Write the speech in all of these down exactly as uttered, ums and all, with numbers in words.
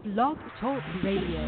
Blog Talk Radio.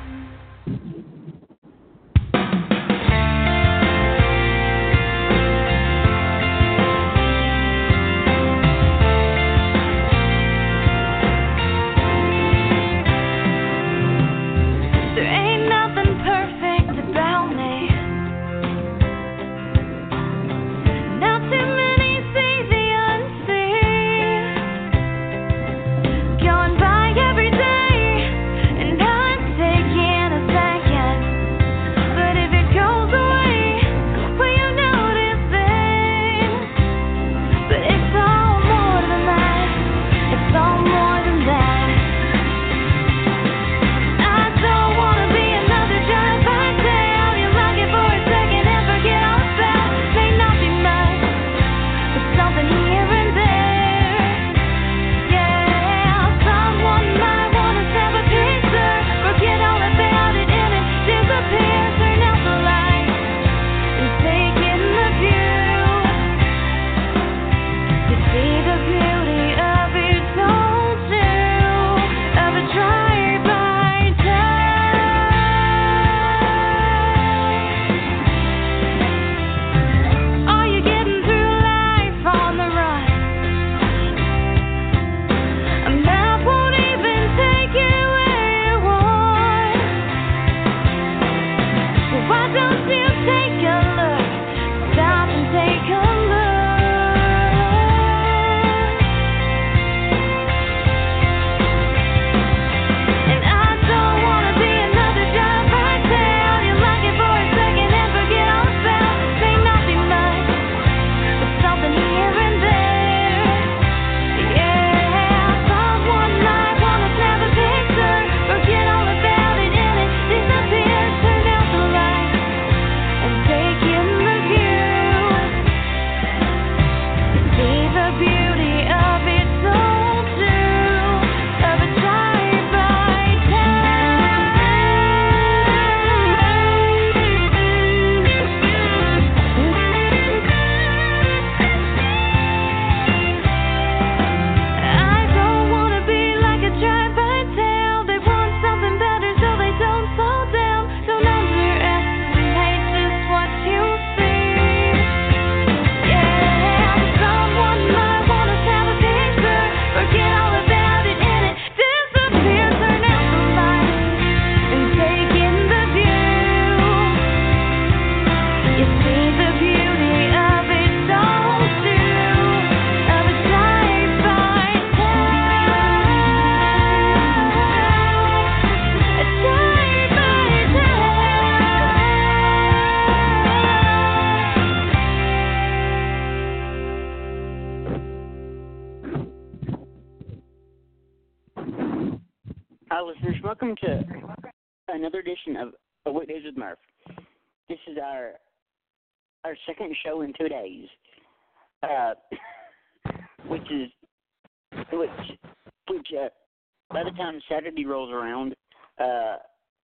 Hi, listeners. Welcome to another edition of A Weekdays with Murph. This is our our second show in two days, uh, which is which which uh, by the time Saturday rolls around, uh,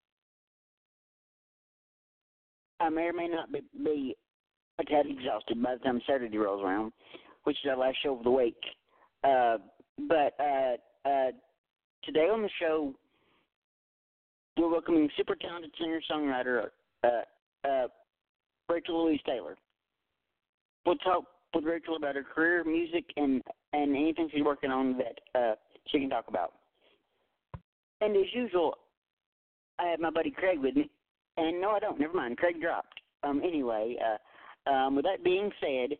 I may or may not be, be a tad exhausted by the time Saturday rolls around, which is our last show of the week. Uh, but uh, uh, today on the show, we're welcoming super talented singer-songwriter uh, uh, Rachel Louise Taylor. We'll talk with Rachel about her career, music, and, and anything she's working on that uh, she can talk about. And as usual, I have my buddy Craig with me. And no, I don't. Never mind. Craig dropped. Um. Anyway, uh, um, with that being said,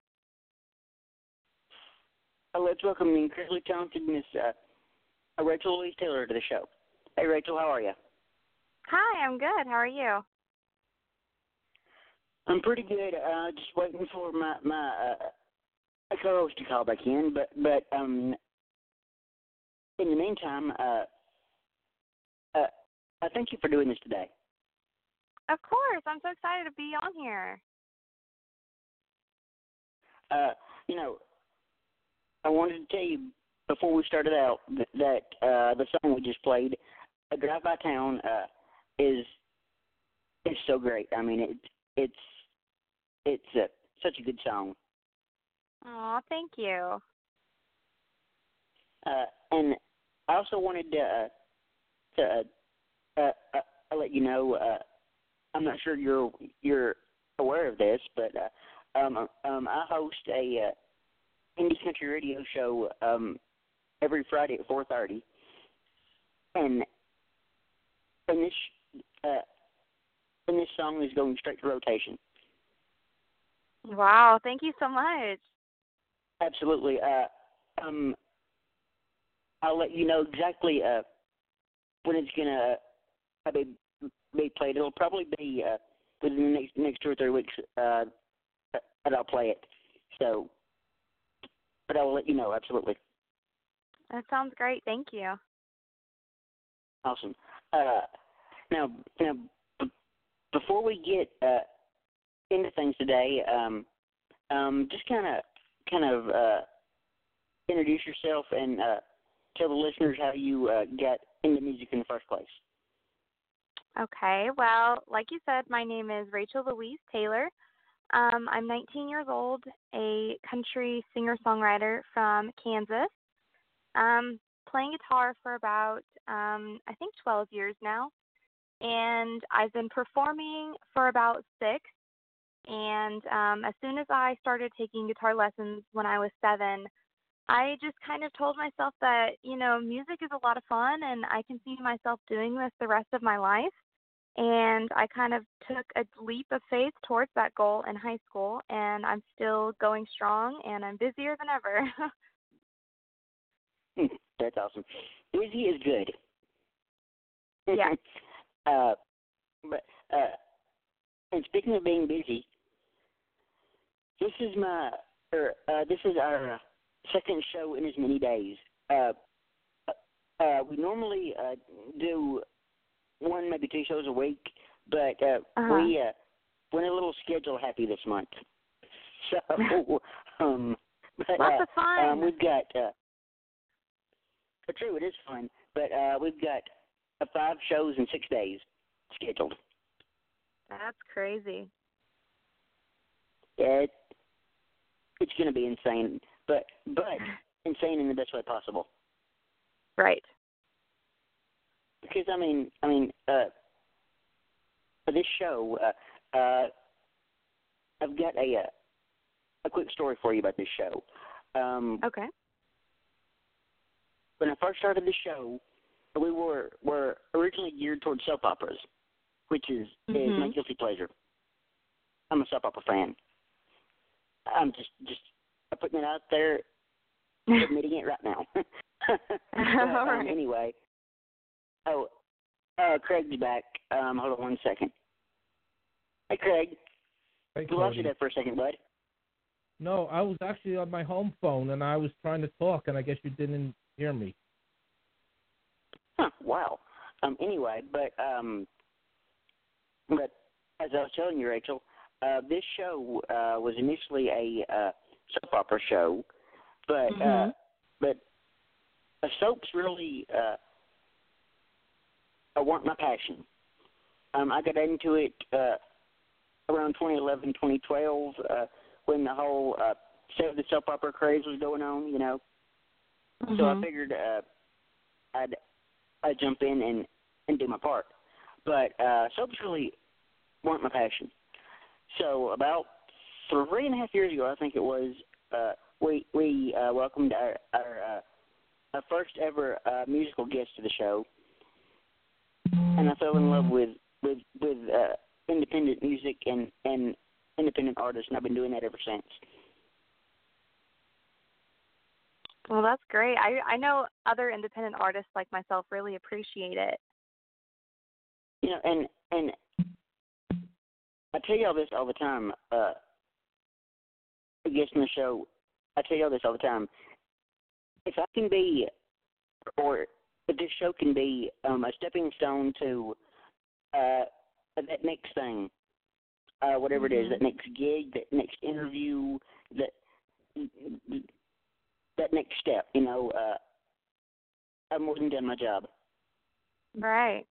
uh, let's welcome the incredibly talented Miss uh, Rachel Louise Taylor to the show. Hey, Rachel, how are you? Hi, I'm good. How are you? I'm pretty good. Uh, just waiting for my my uh, co-host to call back in, but but um, in the meantime, uh, uh, I thank you for doing this today. Of course, I'm so excited to be on here. Uh, you know, I wanted to tell you before we started out that, that uh, the song we just played, "A Drive by Town," uh, is is so great. I mean, it it's it's uh, such a good song. Oh, thank you. Uh, and I also wanted to uh, to uh, uh, uh, I'll let you know. Uh, I'm not sure you're you're aware of this, but uh, um, um, I host a uh, indie country radio show um, every Friday at four thirty, and and this uh, and this song is going straight to rotation. Wow, thank you so much. Absolutely. Uh, um, I'll let you know exactly uh, when it's gonna uh, be be played. It'll probably be uh, within the next next two or three weeks uh, that I'll play it. So, but I will let you know. Absolutely. That sounds great. Thank you. Awesome. Uh, now, now, b- before we get uh, into things today, um, um, just kind of, kind of uh, introduce yourself and uh, tell the listeners how you uh, got into music in the first place. Okay, well, like you said, my name is Rachel Louise Taylor. Um, I'm nineteen years old, a country singer-songwriter from Kansas. Um, playing guitar for about, um, I think, twelve years now. And I've been performing for about six. And um, as soon as I started taking guitar lessons when I was seven, I just kind of told myself that, you know, music is a lot of fun and I can see myself doing this the rest of my life. And I kind of took a leap of faith towards that goal in high school, and I'm still going strong, and I'm busier than ever. That's awesome. Busy is good. Yeah. uh, but uh, and speaking of being busy, this is my, or uh, this is our second show in as many days. Uh, uh, we normally uh, do one, maybe two shows a week, but uh, Uh-huh. we uh, went a little schedule happy this month. So, um, but, Lots uh, of fun. um, we've got. Uh, true, it is fun, but uh, we've got uh, five shows in six days scheduled. That's crazy. It, it's going to be insane, but but insane in the best way possible. Right. Because I mean, I mean, uh, for this show, uh, uh, I've got a uh, a quick story for you about this show. Um, Okay. When I first started the show, we were were originally geared towards soap operas, which is Mhm. is my guilty pleasure. I'm a soap opera fan. I'm just just putting it out there, admitting it right now. but, All right. um, anyway, oh, uh, Craig's back. Um, hold on one second. Hey, Craig. Hey, We lost you Cody. there for a second, bud. No, I was actually on my home phone, and I was trying to talk, and I guess you didn't hear me. Huh, wow. Um, anyway, but um, but as I was telling you, Rachel, uh, this show uh, was initially a uh, soap opera show, but uh, Mhm. but uh, soaps really uh, weren't my passion. Um, I got into it uh, around twenty eleven, twenty twelve, uh, when the whole uh, Save the Soap Opera craze was going on, you know. Mhm. So I figured uh, I'd I'd jump in and, and do my part. But uh, soaps really weren't my passion. So about three and a half years ago, I think it was, uh, we we uh, welcomed our our, uh, our first ever uh, musical guest to the show, and I fell in love with with with uh, independent music and and independent artists, and I've been doing that ever since. Well, that's great. I I know other independent artists like myself really appreciate it. You know, and and I tell y'all this all the time. Uh, guests on the show, I tell y'all this all the time. If I can be, or if this show can be um, a stepping stone to uh, that next thing, uh, whatever it is, Mhm. that next gig, that next interview, that that next step, you know, uh, I've more than done my job. Right.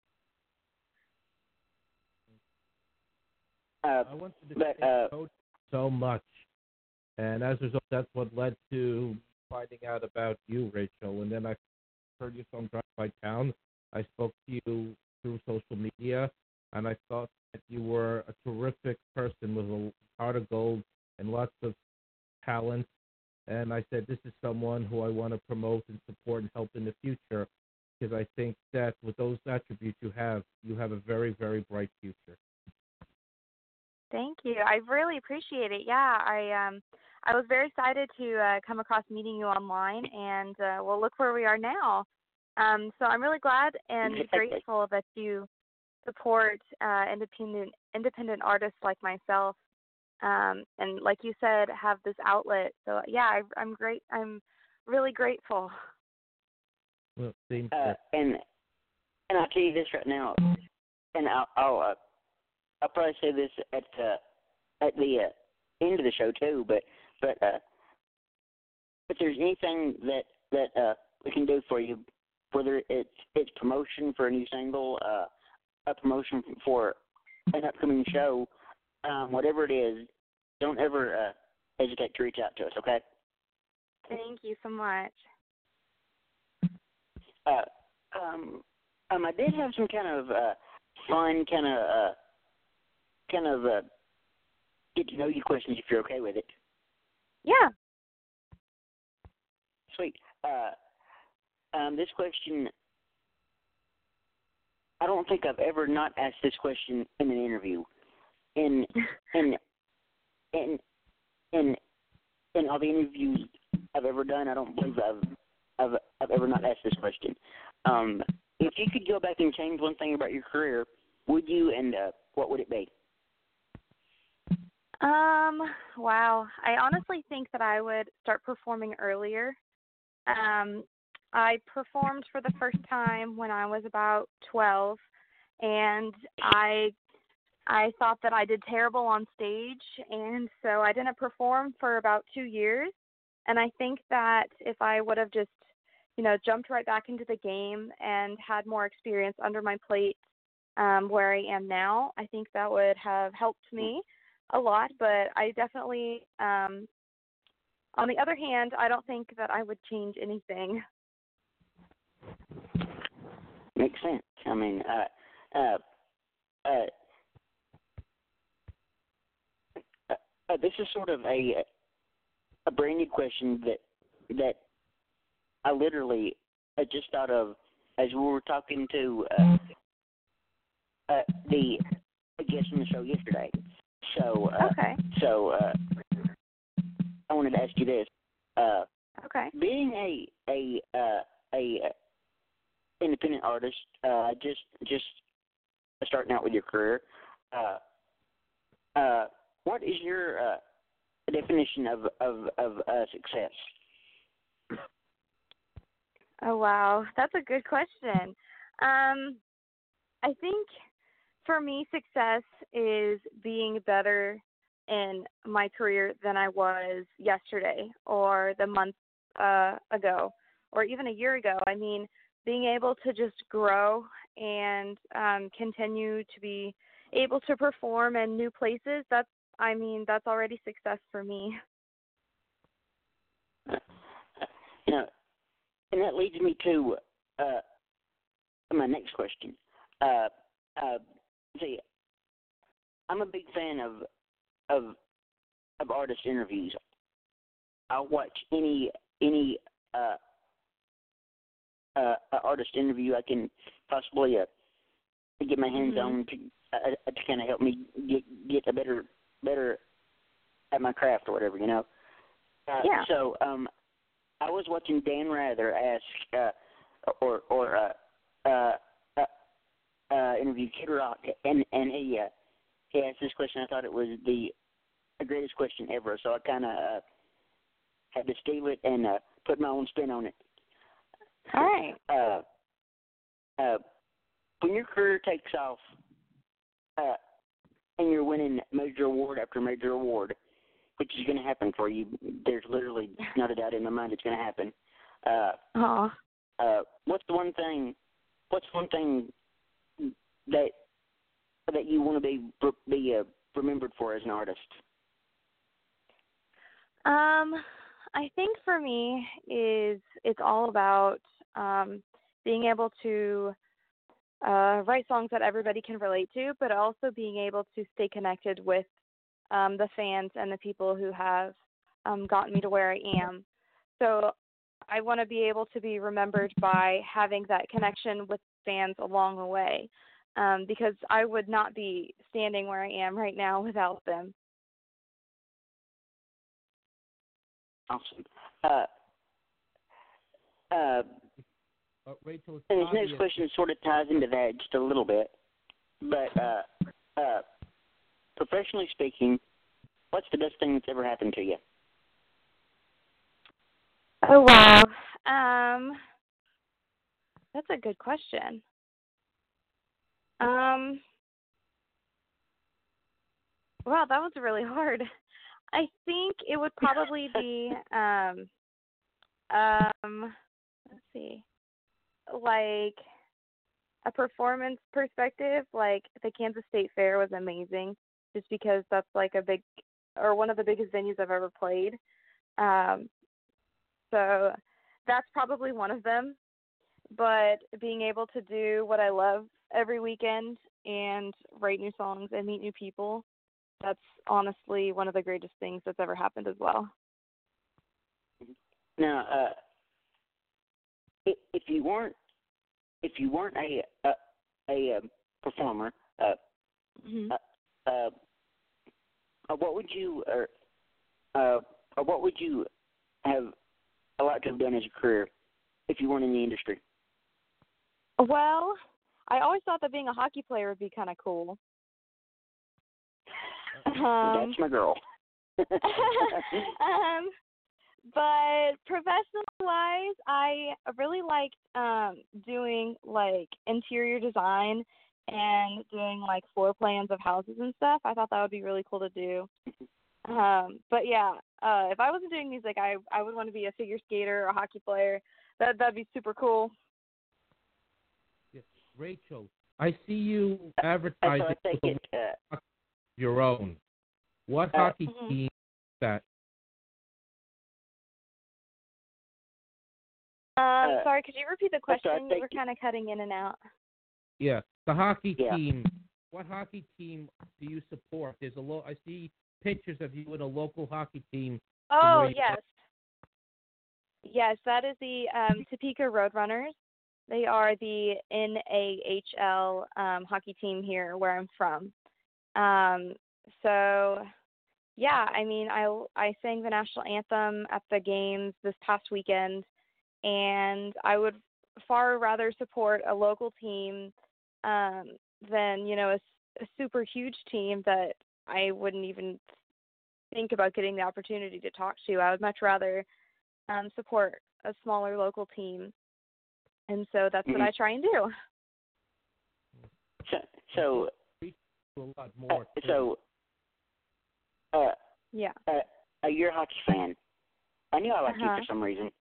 Uh, I wanted to but thank uh, Cody so much, and as a result, that's what led to finding out about you, Rachel. And then I heard your song "Drive by Town," I spoke to you through social media, and I thought that you were a terrific person with a heart of gold and lots of talent. And I said, this is someone who I want to promote and support and help in the future, because I think that with those attributes you have, you have a very, very bright future. Thank you. I really appreciate it. Yeah, I um I was very excited to uh, come across meeting you online, and uh, well, look where we are now. Um, so I'm really glad and grateful that you support uh, independent independent artists like myself, um, and like you said, have this outlet. So yeah, I, I'm great. I'm really grateful. Well, same Uh, and and I'll tell you this right now, and I'll I'll, uh, I'll probably say this at uh, at the uh, end of the show too. But but uh, if there's anything that that uh, we can do for you, whether it's it's promotion for a new single, uh, a promotion for an upcoming show, um, whatever it is, don't ever uh, hesitate to reach out to us. Okay? Thank you so much. Uh, um, um, I did have some kind of uh, fun, kind of, uh, kind of uh, get to know you questions if you're okay with it. Yeah. Sweet. Uh, um, this question, I don't think I've ever not asked this question in an interview. In in in in in all the interviews I've ever done, I don't believe I've I've, I've ever not asked this question. Um, if you could go back and change one thing about your career, would you, and uh, what would it be? Um, wow. I honestly think that I would start performing earlier. Um, I performed for the first time when I was about twelve, and I I thought that I did terrible on stage, and so I didn't perform for about two years. And I think that if I would have just, you know, jumped right back into the game and had more experience under my plate um, where I am now, I think that would have helped me a lot. But I definitely, um, on the other hand, I don't think that I would change anything. Makes sense. I mean, uh, uh, uh, uh, uh, this is sort of a a brand new question that that I literally uh, just thought of as we were talking to uh, uh, the guest on the show yesterday. So, uh, Okay. so uh, I wanted to ask you this: uh, Okay. being a a uh, a independent artist, uh, just just starting out with your career, uh, uh, what is your uh, definition of of of uh, success? Oh, wow. That's a good question. Um, I think for me, success is being better in my career than I was yesterday or the month uh, ago or even a year ago. I mean, being able to just grow and um, continue to be able to perform in new places, that's, I mean, that's already success for me. You know, and that leads me to uh, my next question. Uh, uh, see, I'm a big fan of of of artist interviews. I'll watch any any uh, uh, artist interview I can possibly uh, get my hands Mm-hmm. on to uh, to kind of help me get get a better better at my craft or whatever, you know. Uh, Yeah. So um, I was watching Dan Rather ask uh, or or uh, uh, uh, uh, interview Kid Rock, and and he uh, he asked this question. I thought it was the greatest question ever, so I kind of uh, had to steal it and uh, put my own spin on it. All right. Uh, uh, when your career takes off, uh, and you're winning major award after major award, which is going to happen for you, there's literally not a doubt in my mind it's going to happen. Uh, Oh. uh, what's the one thing? What's one thing that that you want to be be uh, remembered for as an artist? Um, I think for me is it's all about um, being able to uh, write songs that everybody can relate to, but also being able to stay connected with um, the fans and the people who have um, gotten me to where I am. So I want to be able to be remembered by having that connection with fans along the way, um, because I would not be standing where I am right now without them. Awesome. Uh, uh, Uh, Rachel, it's and this obvious. next question sort of ties into that just a little bit. But uh, uh, professionally speaking, what's the best thing that's ever happened to you? Oh, wow. Um, that's a good question. Um, wow, that was really hard. I think it would probably be, um, um, let's see, like a performance perspective. Like the Kansas State Fair was amazing, just because that's like a big, or one of the biggest venues I've ever played. Um, so that's probably one of them. But being able to do what I love every weekend and write new songs and meet new people, that's honestly one of the greatest things that's ever happened as well. Now, uh, if, if you weren't if you weren't a a, a, um performer, uh, Mm-hmm. uh, uh, uh, what would you or uh, or what would you have liked to have done as a career if you weren't in the industry? Well, I always thought that being a hockey player would be kind of cool. Um, That's my girl. um, but professional-wise, I really liked um, doing, like, interior design and doing, like, floor plans of houses and stuff. I thought that would be really cool to do. Um, but, yeah, uh, if I wasn't doing music, I, I would want to be a figure skater or a hockey player. That, that'd be super cool. Yes. Rachel, I see you So advertising I take for it. Uh, your own. What Uh, hockey Mhm. team is that? Um, Uh, sorry, could you repeat the so I question? You take were it- kind of cutting in and out. Yeah, the hockey Yeah. team. What hockey team do you support? There's a lo- I see pictures of you in a local hockey team. Oh, where you- yes. Yes, that is the um, Topeka Roadrunners. They are the N A H L um, hockey team here where I'm from. Um, so, yeah, I mean, I, I sang the national anthem at the games this past weekend, and I would far rather support a local team um, than, you know, a, a super huge team that I wouldn't even think about getting the opportunity to talk to. I would much rather um, support a smaller local team, and so that's Mhm. what I try and do. So, so, do a lot uh, more. too. so, uh, Yeah. uh, uh, you're a hockey fan. I knew I liked Uh-huh. you for some reason.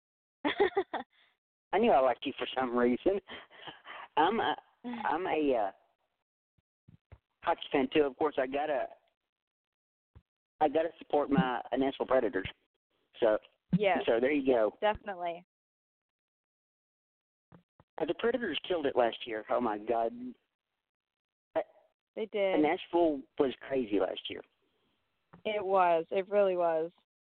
I knew I liked you for some reason. I'm a, I'm a uh, hockey fan too. Of course, I gotta, I gotta support my Nashville Predators. So, Yes, so there you go. definitely. Uh, the Predators killed it last year. Oh my God, They did. Nashville was crazy last year. It was. It really was.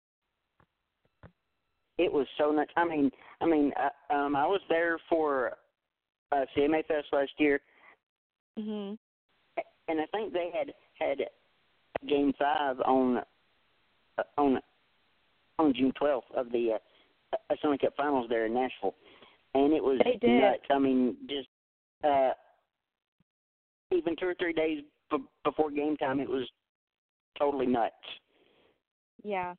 It was so nuts. I mean, I mean, uh, um, I was there for uh, C M A Fest last year, Mhm. and I think they had had Game Five on uh, on on June twelfth of the uh, Stanley Cup Finals there in Nashville, and it was They did. nuts. I mean, just uh, even two or three days b- before game time, it was totally nuts. Yeah.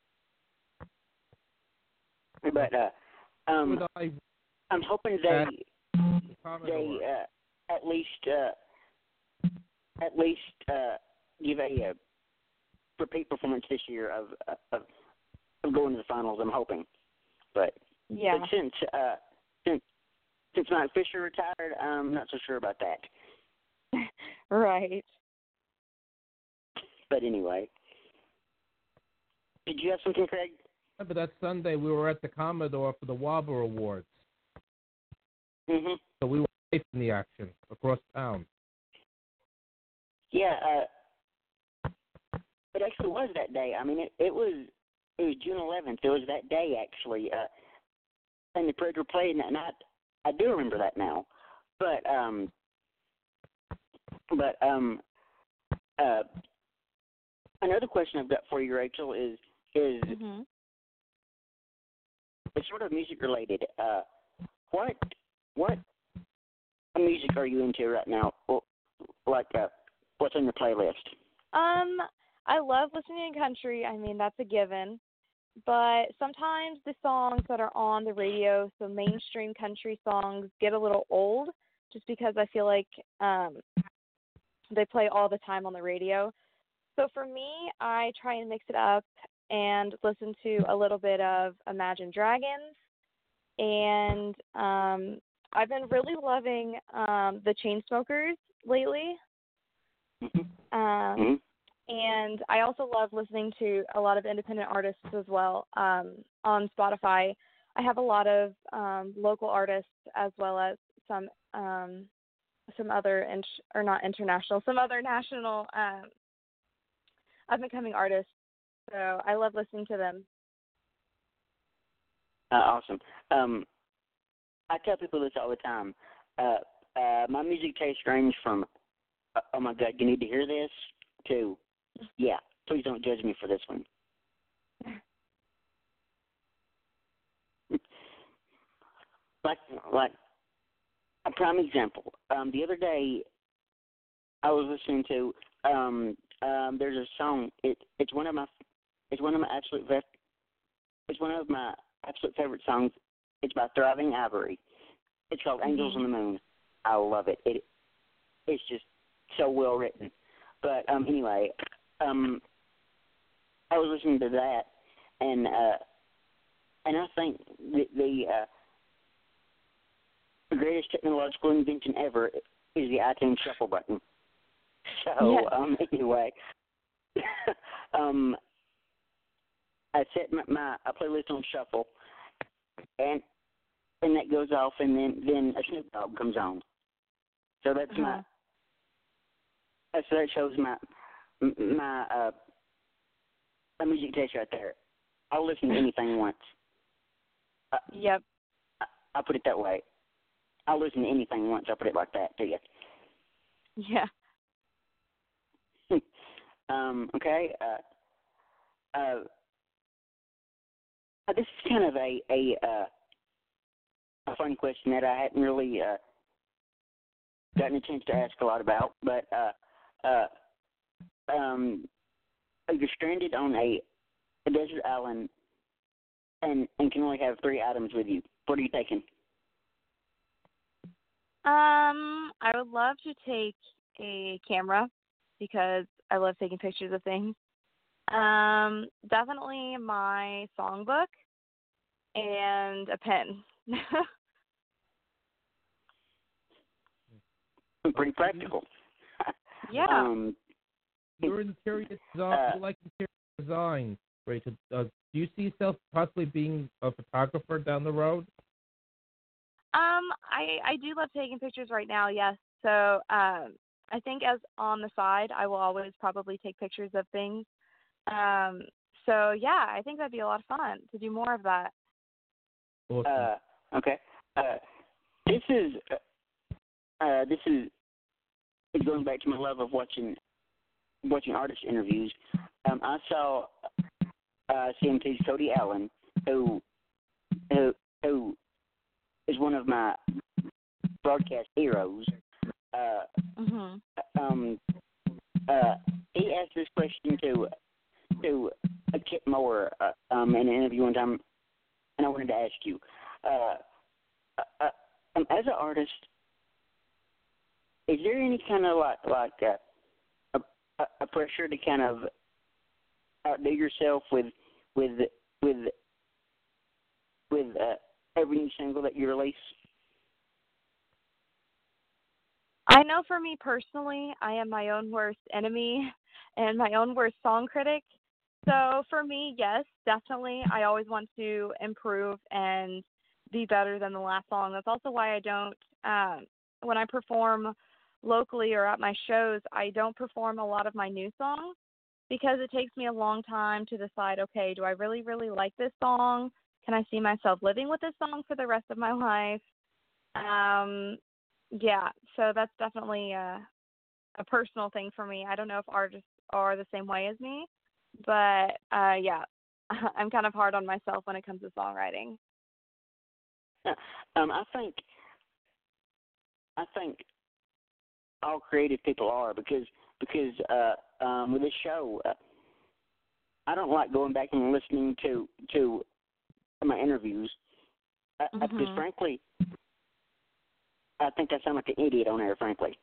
But uh, um, Would I I'm hoping they Commodore? they uh, at least uh, at least uh, give a uh, repeat performance this year of, of of going to the finals. I'm hoping, but, Yeah. but since uh, since since Mike Fisher retired, I'm not so sure about that. Right. But anyway, did you have something, Craig? Remember that Sunday we were at the Commodore for the Wobber Awards. Mhm. So we were away from the action across town. Yeah, uh, it actually was that day. I mean, it, it was it was June eleventh. It was that day actually, uh, and the Preds were playing that night. I do remember that now, but um, but um, uh, another question I've got for you, Rachel, is is Mm-hmm. it's sort of music related. Uh, what what music are you into right now? Well, like, uh, what's on your playlist? Um, I love listening to country. I mean, that's a given. But sometimes the songs that are on the radio, so mainstream country songs, get a little old just because I feel like um, they play all the time on the radio. So for me, I try and mix it up and listen to a little bit of Imagine Dragons. And um, I've been really loving um, the Chainsmokers lately. Mm-hmm. Um, Mm-hmm. And I also love listening to a lot of independent artists as well um, on Spotify. I have a lot of um, local artists as well as some um, some other, int- or not international, some other national um, up-and-coming artists. So I love listening to them. Uh, awesome. Um, I tell people this all the time. Uh, uh, my music taste range from, uh, oh my God, you need to hear this, to, yeah, please don't judge me for this one. like, like a prime example. Um, the other day, I was listening to. Um, um, there's a song. It, it's one of my. It's one of my absolute. It's one of my absolute favorite songs. It's by Thriving Ivory. It's called Angels Mm-hmm. on the Moon. I love it. It. It's just so well written. But um, anyway, um, I was listening to that, and uh, and I think the the, uh, the greatest technological invention ever is the iTunes Shuffle button. So Yes. um, anyway, um, I set my, my a playlist on shuffle, and and that goes off, and then then a Snoop Dogg comes on. So that's Uh-huh. my. So that shows my my uh, my music taste right there. I'll listen to anything once. Uh, Yep. I, I'll put it that way. I'll listen to anything once. I'll put it like that to you. Yeah. um, okay. Uh, uh, uh, this is kind of a a uh, a fun question that I hadn't really uh, gotten a chance to ask a lot about, but uh, uh, um, you're stranded on a, a desert island and and can only have three items with you. What are you taking? Um, I would love to take a camera because I love taking pictures of things. Um, definitely my songbook and a pen. Pretty practical. Yeah. um, You're interior design. Uh, you like interior design, Rachel. Uh, do you see yourself possibly being a photographer down the road? Um, I I do love taking pictures right now. Yes. So um, I think as on the side, I will always probably take pictures of things. Um, so yeah, I think that'd be a lot of fun to do more of that. Awesome. uh, okay. Uh, this is uh, uh, this is it's going back to my love of watching watching artist interviews. Um, I saw uh, C M T's Cody Allen, who who who is one of my broadcast heroes. Uh, Mhm. um, uh, he asked this question to to uh, Kit Moore uh, um, in an interview one time, and I wanted to ask you, uh, uh, um, as an artist, is there any kind of like like uh, a, a pressure to kind of outdo yourself with with with with uh, every new single that you release? I know for me personally, I am my own worst enemy and my own worst song critic. So for me, yes, definitely. I always want to improve and be better than the last song. That's also why I don't um, when I perform locally or at my shows, I don't perform a lot of my new songs because it takes me a long time to decide, okay, do I really, really like this song? Can I see myself living with this song for the rest of my life? Um, yeah, so that's definitely a, a personal thing for me. I don't know if artists are the same way as me, but uh, yeah, I'm kind of hard on myself when it comes to songwriting. Um, I think, I think all creative people are because because uh, um, with this show, uh, I don't like going back and listening to to my interviews uh, Mm-hmm. because frankly, I think I sound like an idiot on air, frankly.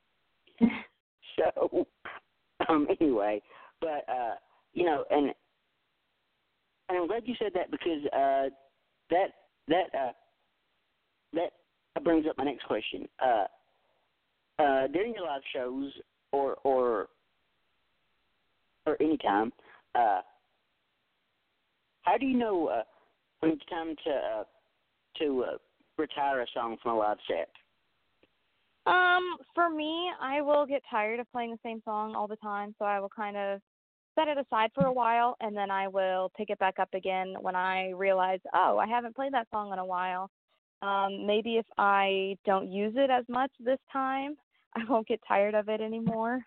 So, um, anyway, but uh, you know, and and I'm glad you said that because uh, that that uh, that brings up my next question. Uh, uh, during your live shows or or or any time, uh, how do you know uh, when it's time to uh, to uh, retire a song from a live set? Um, for me, I will get tired of playing the same song all the time, so I will kind of set it aside for a while, and then I will pick it back up again when I realize, oh, I haven't played that song in a while. Um, maybe if I don't use it as much this time, I won't get tired of it anymore.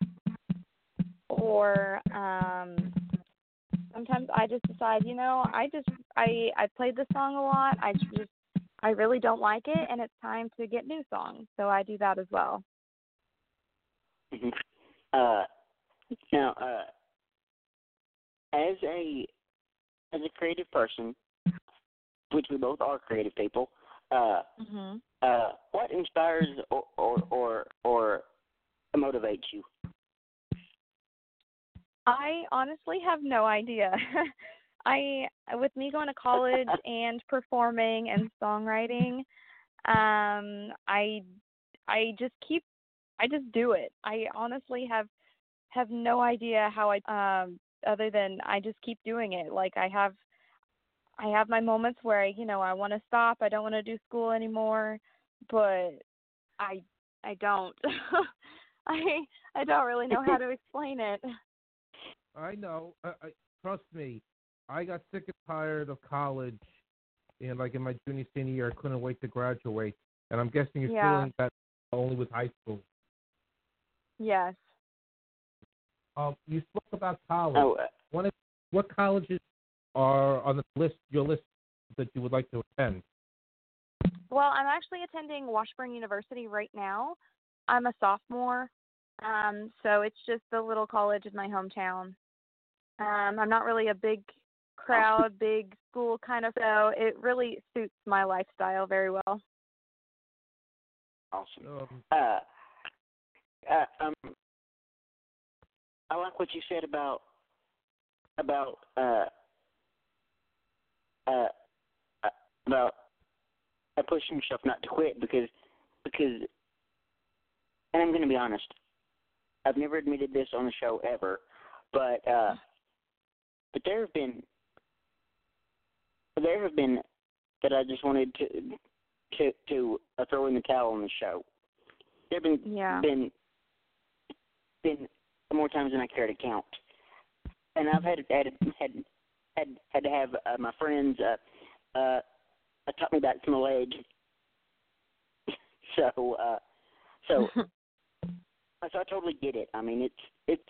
Or um, sometimes I just decide, you know, I just I I played this song a lot. I just I really don't like it, and it's time to get new songs. So I do that as well. Mm-hmm. Uh, now, uh, as a as a creative person, which we both are creative people, uh, Mm-hmm. uh, what inspires or or or, or motivates you? I honestly have no idea. I, with me going to college and performing and songwriting, um, I, I just keep, I just do it. I honestly have, have no idea how I, um, other than I just keep doing it. Like I have, I have my moments where I, you know, I want to stop. I don't want to do school anymore, but I, I don't. I, I don't really know how to explain it. I know. I, I, trust me. I got sick and tired of college, and like in my junior senior year, I couldn't wait to graduate. And I'm guessing you're Yeah. feeling that only with high school. Yes. Um, you spoke about college. Oh, uh, One of, what colleges are on the list? Your list that you would like to attend? Well, I'm actually attending Washburn University right now. I'm a sophomore, um, so it's just a little college in my hometown. Um, I'm not really a big crowd, big school kind of, so it really suits my lifestyle very well. awesome. Um, Uh, uh, um, I like what you said about about uh, uh, uh, about uh, pushing yourself not to quit because because, and I'm going to be honest, I've never admitted this on the show ever, but uh, but there have been there have been that I just wanted to to to uh, throw in the towel on the show. There have been Yeah. been been more times than I care to count, and I've had had had had, had to have uh, my friends uh, uh, talk me back from the ledge. so uh, so so I totally get it. I mean, it's it's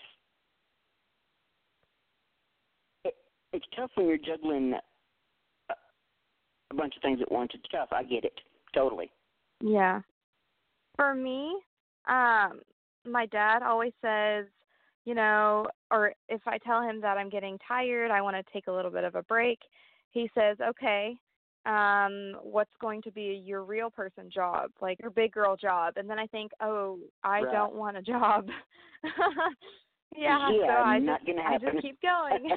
it, it's tough when you're juggling a, a bunch of things at once. It's tough. I get it totally. Yeah. For me, um, my dad always says, you know, or if I tell him that I'm getting tired, I want to take a little bit of a break, he says, okay, um, what's going to be your real person job, like your big girl job? And then I think, oh, I Right. don't want a job. yeah, Yeah, so I not just, gonna I happen. just keep going.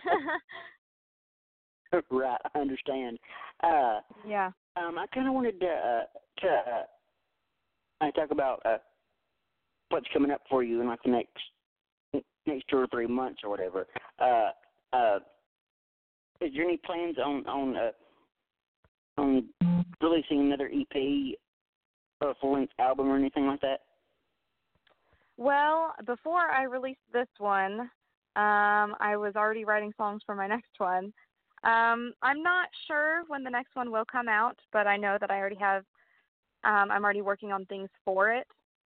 Right, I understand. Uh, yeah. um, I kind of wanted to uh, to uh, I talk about uh, what's coming up for you in like the next next two or three months or whatever. Uh, uh, is there any plans on on uh, on releasing another E P a full-length album or anything like that? Well, before I released this one, um, I was already writing songs for my next one. Um, I'm not sure when the next one will come out, but I know that I already have, um, I'm already working on things for it.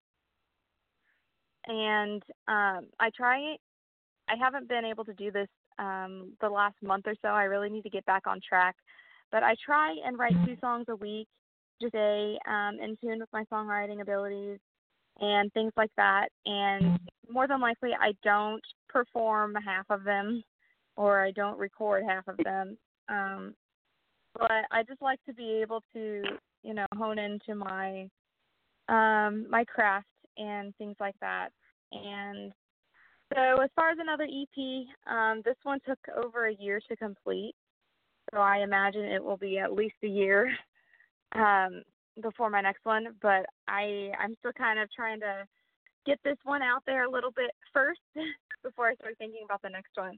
And um, I try, I haven't been able to do this um, the last month or so. I really need to get back on track. But I try and write two songs a week, just stay um, in tune with my songwriting abilities and things like that. And more than likely, I don't perform half of them, or I don't record half of them. Um, but I just like to be able to, you know, hone into my um, my craft and things like that. And so as far as another E P, um, this one took over a year to complete. So I imagine it will be at least a year um, before my next one. But I, I'm still kind of trying to get this one out there a little bit first before I start thinking about the next one.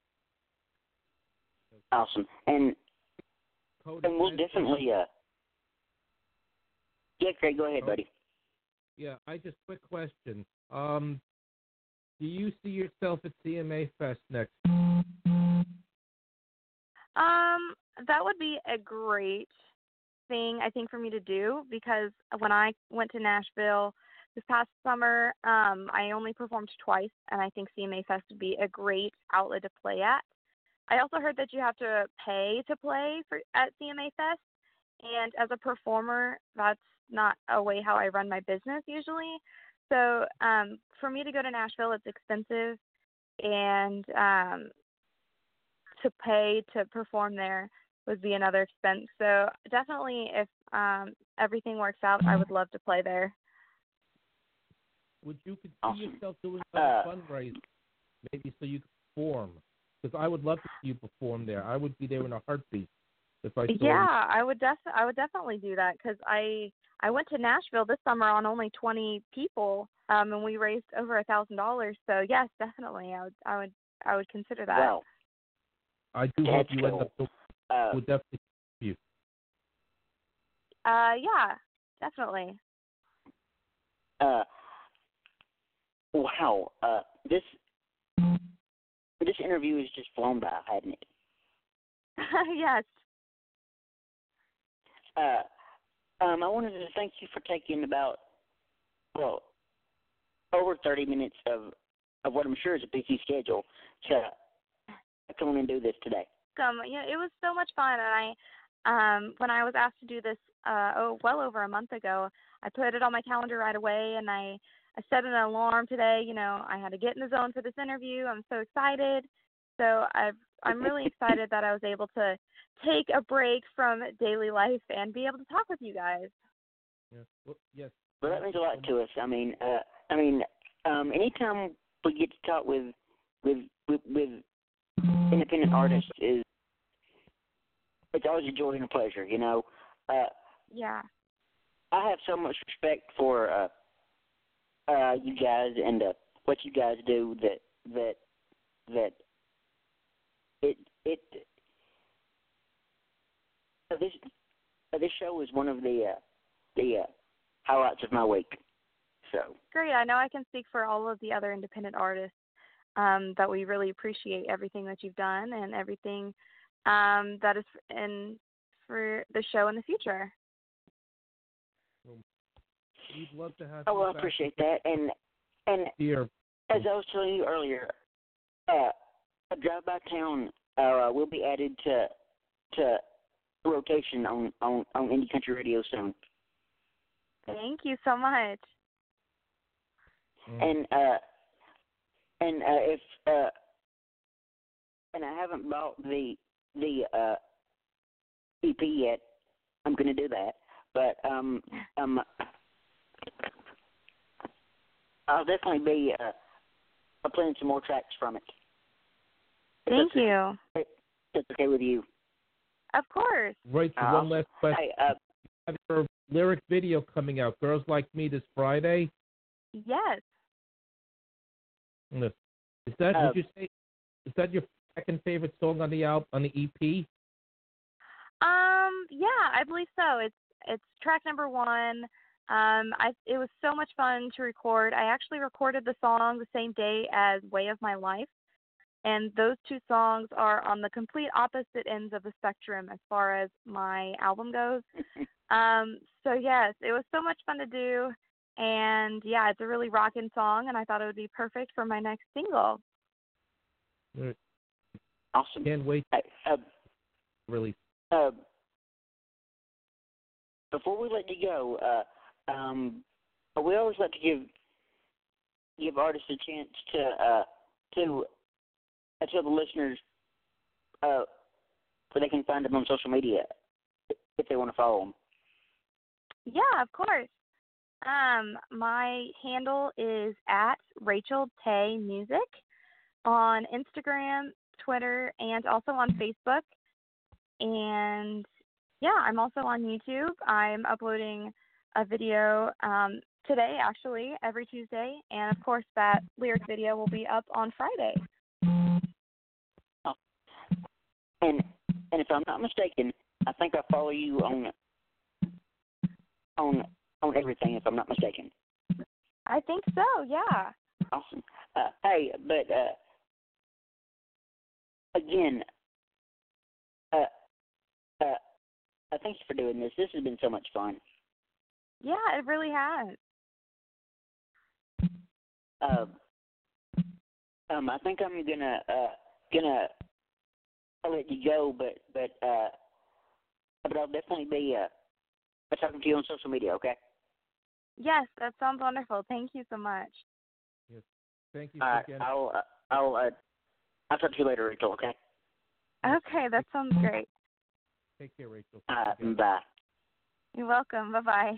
Awesome. And Cody, and we'll I- definitely, uh, yeah, Craig, go ahead, Oh. buddy. Yeah, I just quick question. Um, do you see yourself at C M A Fest next? Um, that would be a great thing, I think, for me to do, because when I went to Nashville this past summer, um, I only performed twice, and I think C M A Fest would be a great outlet to play at. I also heard that you have to pay to play for at C M A Fest, and as a performer, that's not a way how I run my business usually. So um, for me to go to Nashville, it's expensive, and um, to pay to perform there would be another expense. So definitely, if um, everything works out, I would love to play there. Would you could see Awesome. yourself doing Uh, a fundraiser, maybe so you could perform? Because I would love to see you perform there. I would be there in a heartbeat if I saw you. Yeah, I would def- I would definitely do that, because I I went to Nashville this summer on only twenty people, um, and we raised over a thousand dollars. So yes, definitely, I would I would I would consider that. Wow. I do That's hope you end cool. up doing Uh, would definitely you. Uh, yeah, definitely. uh, wow. Uh, this this interview has just flown by, hadn't it? Yes. Uh, um, I wanted to thank you for taking about, well, over thirty minutes of, of what I'm sure is a busy schedule to come in and do this today. Um, yeah, it was so much fun, and I, um, when I was asked to do this, uh, oh, well over a month ago, I put it on my calendar right away, and I, I set an alarm today. You know, I had to get in the zone for this interview. I'm so excited. So I've, I'm really excited that I was able to take a break from daily life and be able to talk with you guys. Yeah. Well, yes. Well, that means a lot to us. I mean, uh, I mean, um, anytime we get to talk with with with, with independent artists, is it's always a joy and a pleasure. You know, uh, Yeah. I have so much respect for uh, uh, you guys and uh, what you guys do. That that that it it uh, this uh, this show is one of the uh, the uh, highlights of my week. So Great. I know I can speak for all of the other independent artists, um, that we really appreciate everything that you've done and everything um, that is in for the show in the future. We'd love to have oh, you well, I back appreciate that. And and here. as I was telling you earlier, uh, a drive by town uh, will be added to to rotation on, on, on Indie Country Radio soon. Thank you so much. Mm. And uh, and uh, if uh, and I haven't bought the the uh, E P yet, I'm going to do that. But um um I'll definitely be uh, playing some more tracks from it. If Thank that's- you. if That's okay with you. Of course. Right. So Uh, one last question. Hey, uh, You have your lyric video coming out, "Girls Like Me," this Friday. Yes. Is that? Uh, would you say? Is that your second favorite song on the album on the E P? Um, yeah, I believe so. It's it's track number one. Um, I it was so much fun to record. I actually recorded the song the same day as Way of My Life, and those two songs are on the complete opposite ends of the spectrum as far as my album goes. um, so yes, it was so much fun to do, and yeah, it's a really rockin' song, and I thought it would be perfect for my next single. Awesome. Can't wait. Hey, uh, Really. uh, before we let you go, uh, um, we always like to give give artists a chance to uh, to uh, tell the listeners uh, where they can find them on social media if they want to follow them. Yeah, of course. Um, my handle is at Rachel Tay Music on Instagram, Twitter, and also on Facebook. And yeah, I'm also on YouTube. I'm uploading a video um, today, actually, every Tuesday. And of course, that lyric video will be up on Friday. Oh. And and if I'm not mistaken, I think I follow you on on on everything. If I'm not mistaken. I think so. Yeah. Awesome. Uh, hey, but uh, again, uh, uh, uh, thanks for doing this. This has been so much fun. Yeah, it really has. Uh, um, I think I'm gonna uh, gonna let you go, but but uh, but I'll definitely be uh, talking to you on social media. Okay. Yes, that sounds wonderful. Thank you so much. Yes. Thank you All right. again. I'll uh, I'll uh, I'll talk to you later, Rachel. Okay. Okay, that sounds great. Take care, Rachel. Uh, bye. You're welcome. Bye-bye.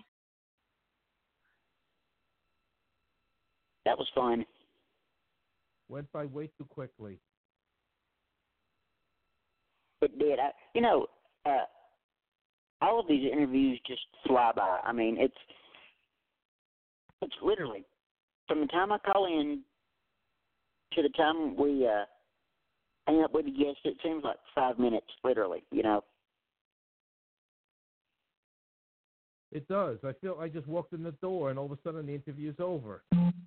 That was fun. Went by way too quickly. It did. I, you know, uh, all of these interviews just fly by. I mean, it's it's literally from the time I call in to the time we uh, hang up with the guest. It seems like five minutes, literally. You know. It does. I feel I just walked in the door, and all of a sudden the interview's over.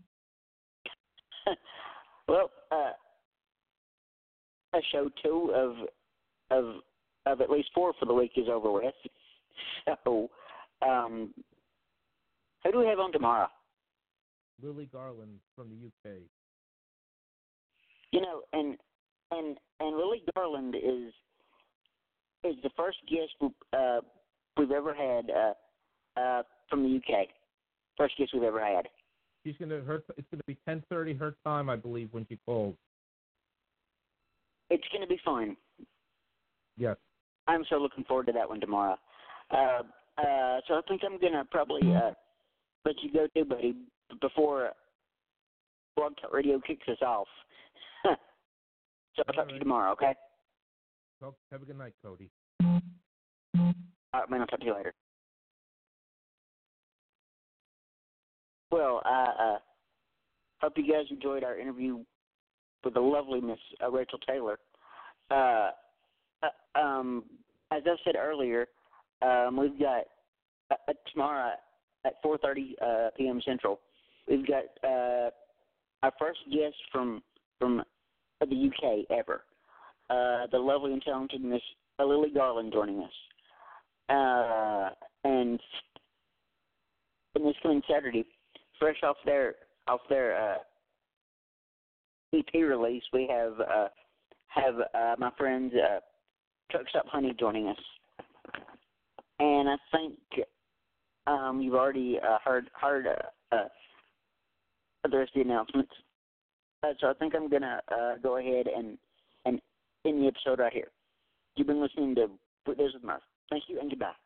Well, uh, a show two of of of at least four for the week is over with. So, um, who do we have on tomorrow? Lily Garland from the U K. You know, and and and Lily Garland is is the first guest uh, we've ever had uh, uh, from the U K. First guest we've ever had. She's gonna her. It's gonna be ten thirty her time, I believe, when she calls. It's going to be fun. Yes. I'm so looking forward to that one tomorrow. Uh, uh, so I think I'm going to probably uh, let you go too, buddy, before Blog Talk Radio kicks us off. So I'll talk to you tomorrow, okay? Well, have a good night, Cody. All right, man, I'll talk to you later. Well, I uh, hope you guys enjoyed our interview with the lovely Miss uh, Rachel Taylor. Uh, uh, um, as I said earlier, um, we've got uh, tomorrow at four thirty uh, p.m. Central, we've got uh, our first guest from from the U K ever, uh, the lovely and talented Miss Lily Garland joining us. Uh, and, and this coming Saturday, fresh off their off their uh, E P release, we have uh, have uh, my friends uh, Truck Stop Honey joining us, and I think um, you've already uh, heard heard uh, uh, the rest of the announcements. Uh, so I think I'm gonna uh, go ahead and and end the episode right here. You've been listening to Weekdays with Murph. Thank you and goodbye.